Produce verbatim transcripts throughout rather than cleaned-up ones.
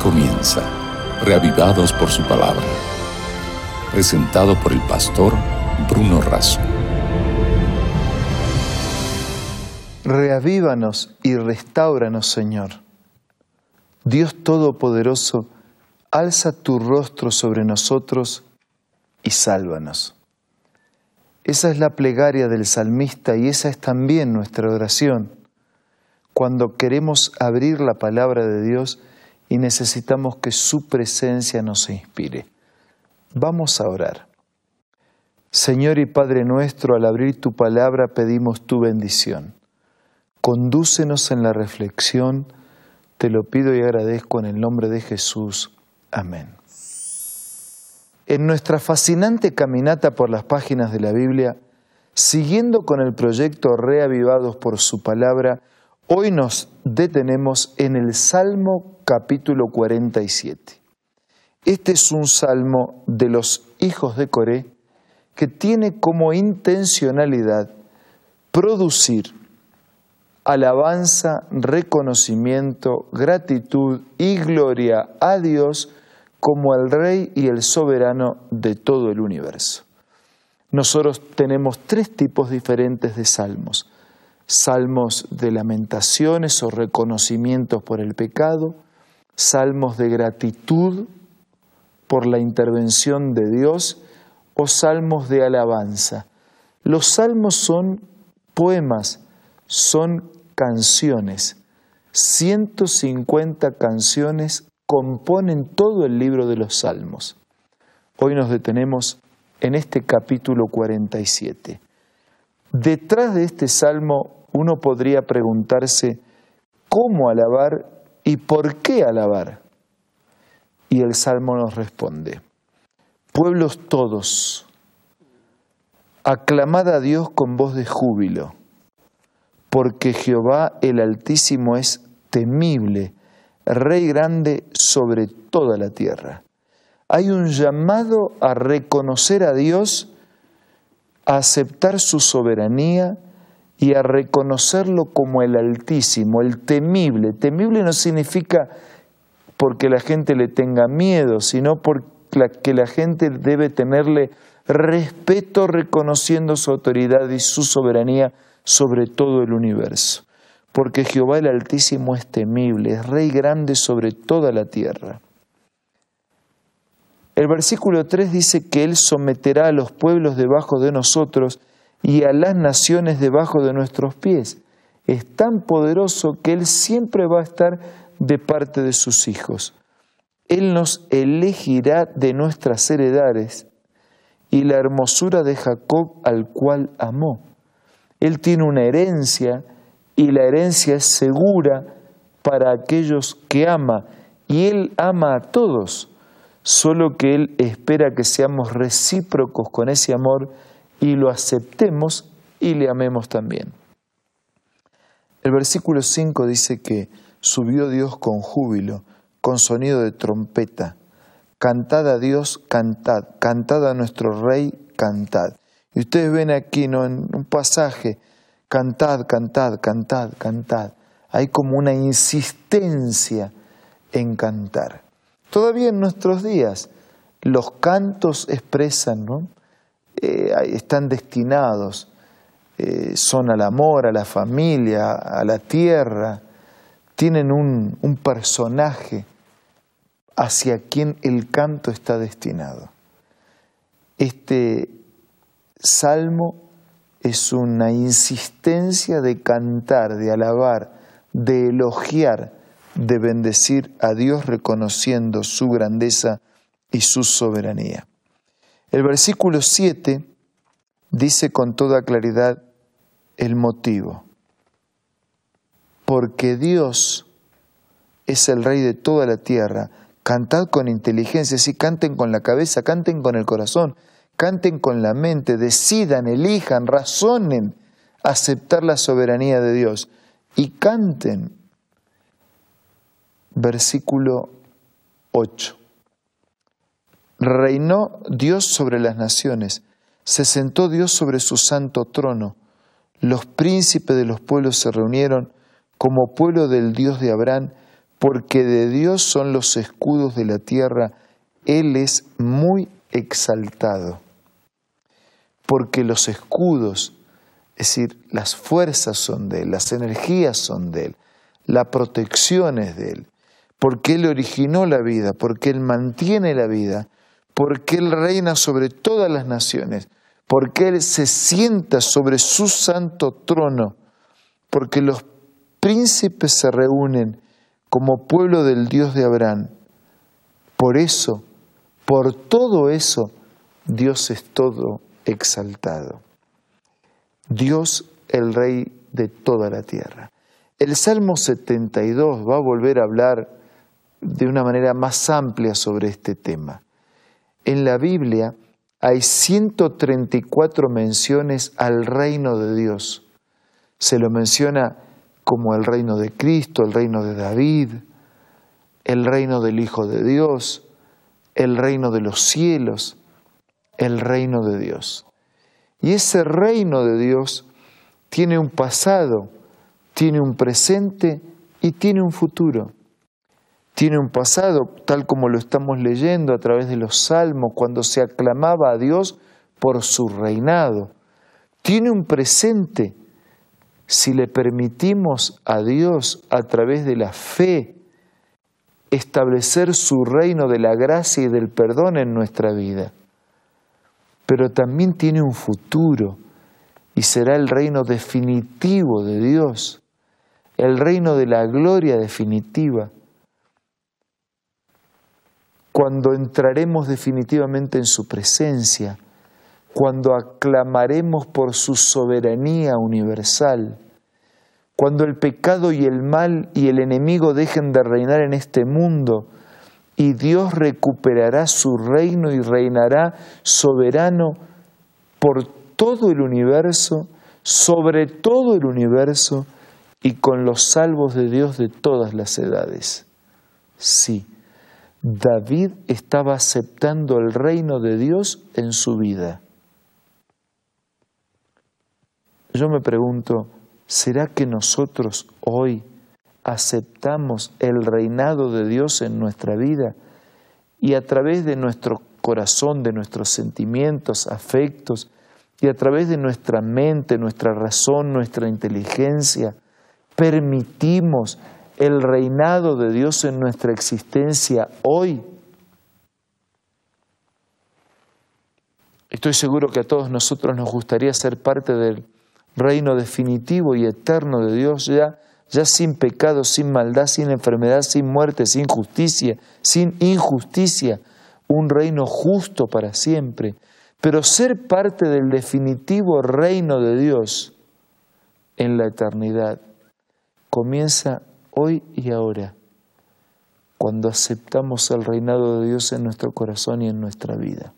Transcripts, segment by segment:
comienza, reavivados por su palabra. Presentado por el pastor Bruno Razo. Reavívanos y restáuranos, Señor. Dios Todopoderoso, alza tu rostro sobre nosotros y sálvanos. Esa es la plegaria del salmista y esa es también nuestra oración. Cuando queremos abrir la palabra de Dios y necesitamos que su presencia nos inspire. Vamos a orar. Señor y Padre nuestro, al abrir tu palabra pedimos tu bendición. Condúcenos en la reflexión, te lo pido y agradezco en el nombre de Jesús. Amén. En nuestra fascinante caminata por las páginas de la Biblia, siguiendo con el proyecto Reavivados por su palabra, hoy nos detenemos en el Salmo capítulo cuarenta y siete. Este es un salmo de los hijos de Coré que tiene como intencionalidad producir alabanza, reconocimiento, gratitud y gloria a Dios como el Rey y el Soberano de todo el universo. Nosotros tenemos tres tipos diferentes de salmos. Salmos de lamentaciones o reconocimientos por el pecado, salmos de gratitud por la intervención de Dios o salmos de alabanza. Los salmos son poemas, son canciones. ciento cincuenta canciones componen todo el libro de los salmos. Hoy nos detenemos en este capítulo cuarenta y siete. Detrás de este salmo uno podría preguntarse cómo alabar y por qué alabar. Y el salmo nos responde: pueblos todos, aclamad a Dios con voz de júbilo, porque Jehová el Altísimo es temible, Rey grande sobre toda la tierra. Hay un llamado a reconocer a Dios, a aceptar su soberanía y a reconocerlo como el Altísimo, el temible. Temible no significa porque la gente le tenga miedo, sino porque la gente debe tenerle respeto reconociendo su autoridad y su soberanía sobre todo el universo. Porque Jehová el Altísimo es temible, es Rey grande sobre toda la tierra. El versículo tres dice que Él someterá a los pueblos debajo de nosotros y a las naciones debajo de nuestros pies. Es tan poderoso que Él siempre va a estar de parte de sus hijos. Él nos elegirá de nuestras heredades y la hermosura de Jacob al cual amó. Él tiene una herencia y la herencia es segura para aquellos que ama y Él ama a todos, solo que Él espera que seamos recíprocos con ese amor y lo aceptemos y le amemos también. El versículo cinco dice que subió Dios con júbilo, con sonido de trompeta. Cantad a Dios, cantad, cantad a nuestro Rey, cantad. Y ustedes ven aquí, ¿no?, en un pasaje, cantad, cantad, cantad, cantad. Hay como una insistencia en cantar. Todavía en nuestros días los cantos expresan, ¿no? Eh, están destinados, eh, son al amor, a la familia, a la tierra. Tienen un, un personaje hacia quien el canto está destinado. Este salmo es una insistencia de cantar, de alabar, de elogiar, de bendecir a Dios reconociendo su grandeza y su soberanía. El versículo siete dice con toda claridad el motivo. Porque Dios es el Rey de toda la tierra. Cantad con inteligencia, sí, canten con la cabeza, canten con el corazón, canten con la mente, decidan, elijan, razonen aceptar la soberanía de Dios y canten. Versículo ocho. Reinó Dios sobre las naciones, se sentó Dios sobre su santo trono. Los príncipes de los pueblos se reunieron como pueblo del Dios de Abraham porque de Dios son los escudos de la tierra, Él es muy exaltado. Porque los escudos, es decir, las fuerzas son de Él, las energías son de Él, la protección es de Él, porque Él originó la vida, porque Él mantiene la vida, porque Él reina sobre todas las naciones, porque Él se sienta sobre su santo trono, porque los príncipes se reúnen como pueblo del Dios de Abraham. Por eso, por todo eso, Dios es todo exaltado. Dios, el Rey de toda la tierra. El Salmo setenta y dos va a volver a hablar de una manera más amplia sobre este tema. En la Biblia hay ciento treinta y cuatro menciones al reino de Dios. Se lo menciona como el reino de Cristo, el reino de David, el reino del Hijo de Dios, el reino de los cielos, el reino de Dios. Y ese reino de Dios tiene un pasado, tiene un presente y tiene un futuro. Tiene un pasado, tal como lo estamos leyendo a través de los salmos, cuando se aclamaba a Dios por su reinado. Tiene un presente, si le permitimos a Dios a través de la fe establecer su reino de la gracia y del perdón en nuestra vida. Pero también tiene un futuro y será el reino definitivo de Dios, el reino de la gloria definitiva, cuando entraremos definitivamente en su presencia, cuando aclamaremos por su soberanía universal, cuando el pecado y el mal y el enemigo dejen de reinar en este mundo y Dios recuperará su reino y reinará soberano por todo el universo, sobre todo el universo y con los salvos de Dios de todas las edades. Sí, David estaba aceptando el reino de Dios en su vida. Yo me pregunto, ¿será que nosotros hoy aceptamos el reinado de Dios en nuestra vida y a través de nuestro corazón, de nuestros sentimientos, afectos y a través de nuestra mente, nuestra razón, nuestra inteligencia, permitimos el reinado de Dios en nuestra existencia hoy? Estoy seguro que a todos nosotros nos gustaría ser parte del reino definitivo y eterno de Dios, ya, ya sin pecado, sin maldad, sin enfermedad, sin muerte, sin justicia, sin injusticia, un reino justo para siempre. Pero ser parte del definitivo reino de Dios en la eternidad comienza hoy y ahora, cuando aceptamos el reinado de Dios en nuestro corazón y en nuestra vida.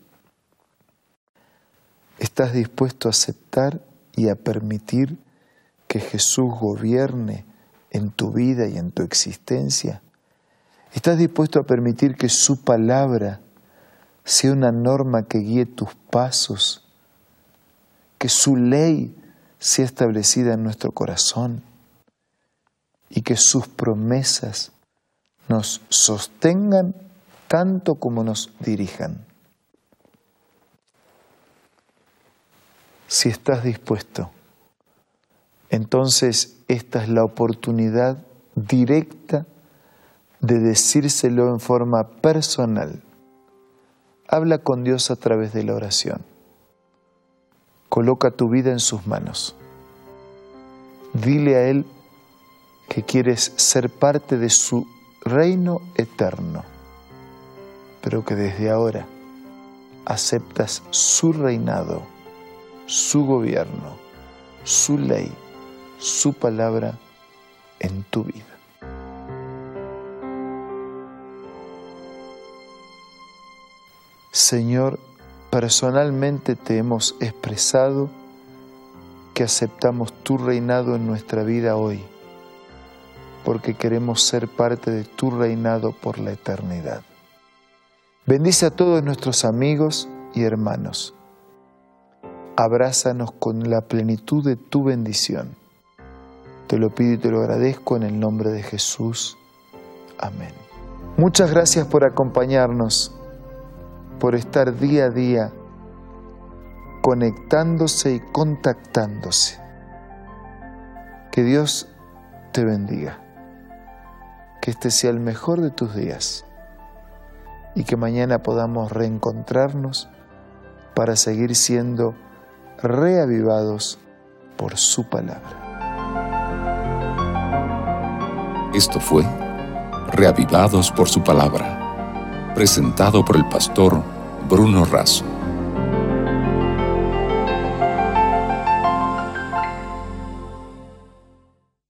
¿Estás dispuesto a aceptar y a permitir que Jesús gobierne en tu vida y en tu existencia? ¿Estás dispuesto a permitir que su palabra sea una norma que guíe tus pasos? Que su ley sea establecida en nuestro corazón y que sus promesas nos sostengan tanto como nos dirijan. Si estás dispuesto, entonces esta es la oportunidad directa de decírselo en forma personal. Habla con Dios a través de la oración. Coloca tu vida en sus manos. Dile a Él que quieres ser parte de su reino eterno, pero que desde ahora aceptas su reinado, su gobierno, su ley, su palabra en tu vida. Señor, personalmente te hemos expresado que aceptamos tu reinado en nuestra vida hoy, porque queremos ser parte de tu reinado por la eternidad. Bendice a todos nuestros amigos y hermanos. Abrázanos con la plenitud de tu bendición. Te lo pido y te lo agradezco en el nombre de Jesús. Amén. Muchas gracias por acompañarnos, por estar día a día conectándose y contactándose. Que Dios te bendiga, que este sea el mejor de tus días y que mañana podamos reencontrarnos para seguir siendo reavivados por su palabra. Esto fue Reavivados por su palabra, presentado por el pastor Bruno Razo.